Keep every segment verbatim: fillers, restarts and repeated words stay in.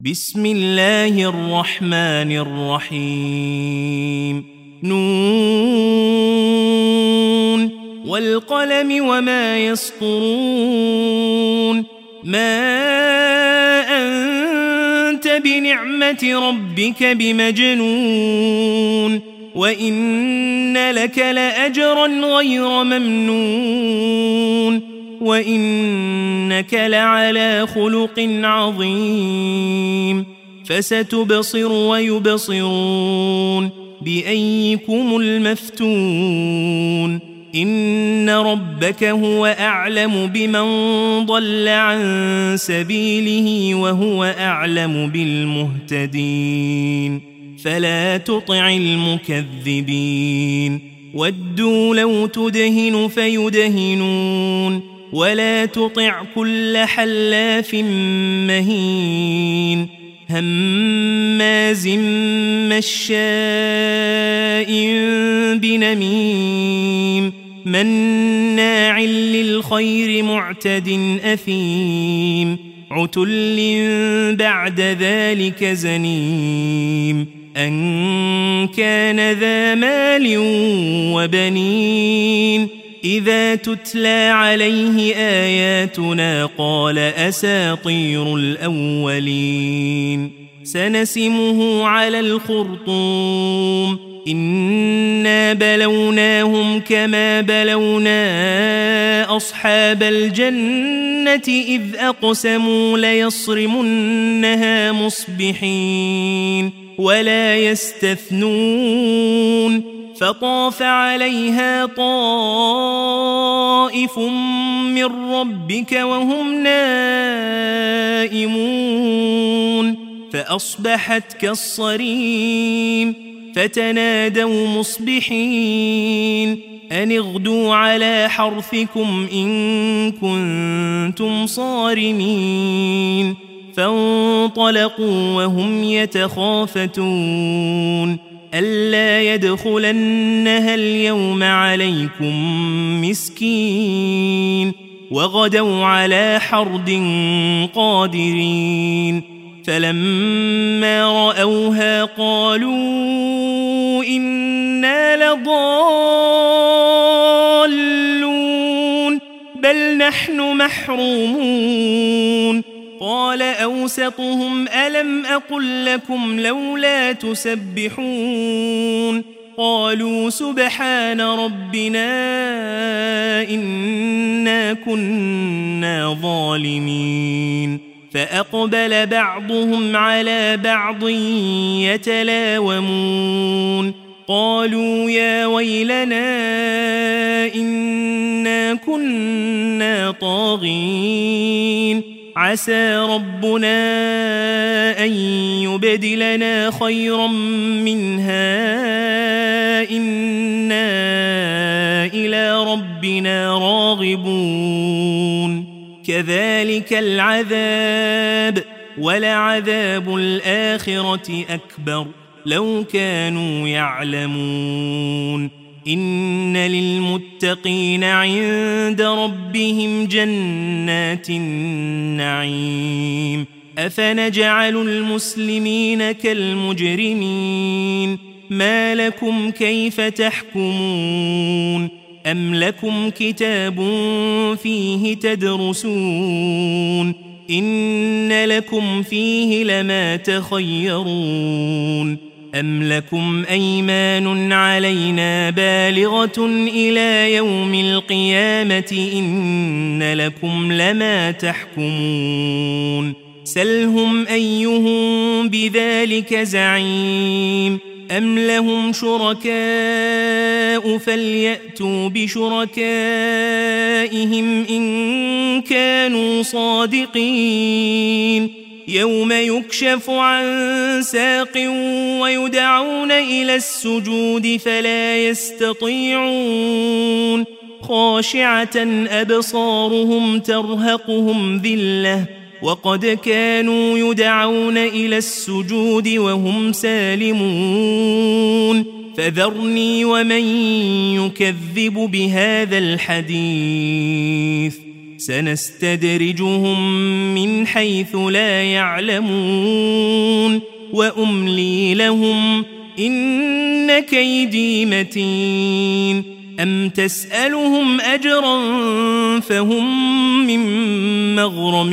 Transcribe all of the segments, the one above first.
بسم الله الرحمن الرحيم نون والقلم وما يسطرون ما أنت بنعمة ربك بمجنون وإن لك لأجرا غير ممنون وإنك لعلى خلق عظيم فستبصر ويبصرون بأيكم المفتون إن ربك هو أعلم بمن ضل عن سبيله وهو أعلم بالمهتدين فلا تطع المكذبين ودوا لو تدهن فيدهنون ولا تطع كل حلاف مهين هماز مشاء بنميم مناع للخير معتد أثيم عتل بعد ذلك زنيم أن كان ذا مال وبنين إذا تتلى عليه آياتنا قال أساطير الأولين سنسمه على الخرطوم إنا بلوناهم كما بلونا أصحاب الجنة إذ أقسموا ليصرمنها مصبحين ولا يستثنون فطاف عليها طائف من ربك وهم نائمون فأصبحت كالصريم فتنادوا مصبحين أن اغدوا على حرثكم إن كنتم صارمين فانطلقوا وهم يتخافتون ألا يدخلنها اليوم عليكم مسكين وغدوا على حرد قادرين فلما رأوها قالوا إنا لضالون بل نحن محرومون قال أوسطهم ألم أقل لكم لولا تسبحون قالوا سبحان ربنا إنا كنا ظالمين فأقبل بعضهم على بعض يتلاومون قالوا يا ويلنا إنا كنا طاغين عسى ربنا أن يبدلنا خيرا منها إنا إلى ربنا راغبون كذلك العذاب ولعذاب الآخرة أكبر لو كانوا يعلمون إن للمتقين عند ربهم جنات النعيم أفنجعل المسلمين كالمجرمين ما لكم كيف تحكمون أم لكم كتاب فيه تدرسون إن لكم فيه لما تخيرون أم لكم أيمان علينا بالغة إلى يوم القيامة إن لكم لما تحكمون سلهم أيهم بذلك زعيم أم لهم شركاء فليأتوا بشركائهم إن كانوا صادقين يوم يكشف عن ساق ويدعون إلى السجود فلا يستطيعون خاشعة أبصارهم ترهقهم ذلة وقد كانوا يدعون إلى السجود وهم سالمون فذرني ومن يكذب بهذا الحديث سنستدرجهم من حيث لا يعلمون وأملي لهم إن كيدي متين أم تسألهم أجرا فهم من مغرم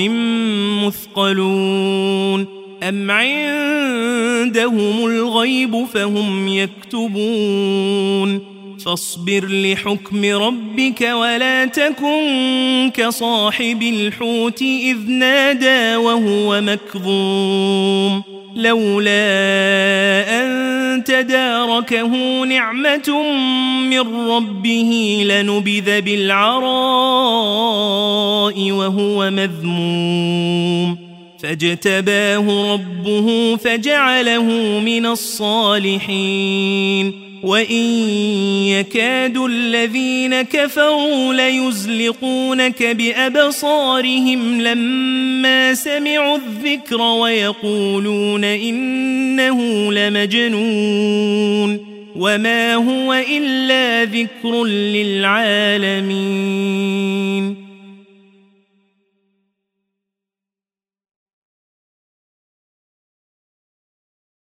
مثقلون أم عندهم الغيب فهم يكتبون فاصبر لحكم ربك ولا تكن كصاحب الحوت إذ نادى وهو مكظوم لولا أن تداركه نعمة من ربه لنبذ بالعراء وهو مذموم فاجتباه ربه فجعله من الصالحين وإن يكاد الذين كفروا ليزلقونك بأبصارهم لما سمعوا الذكر ويقولون إنه لمجنون وما هو إلا ذكر للعالمين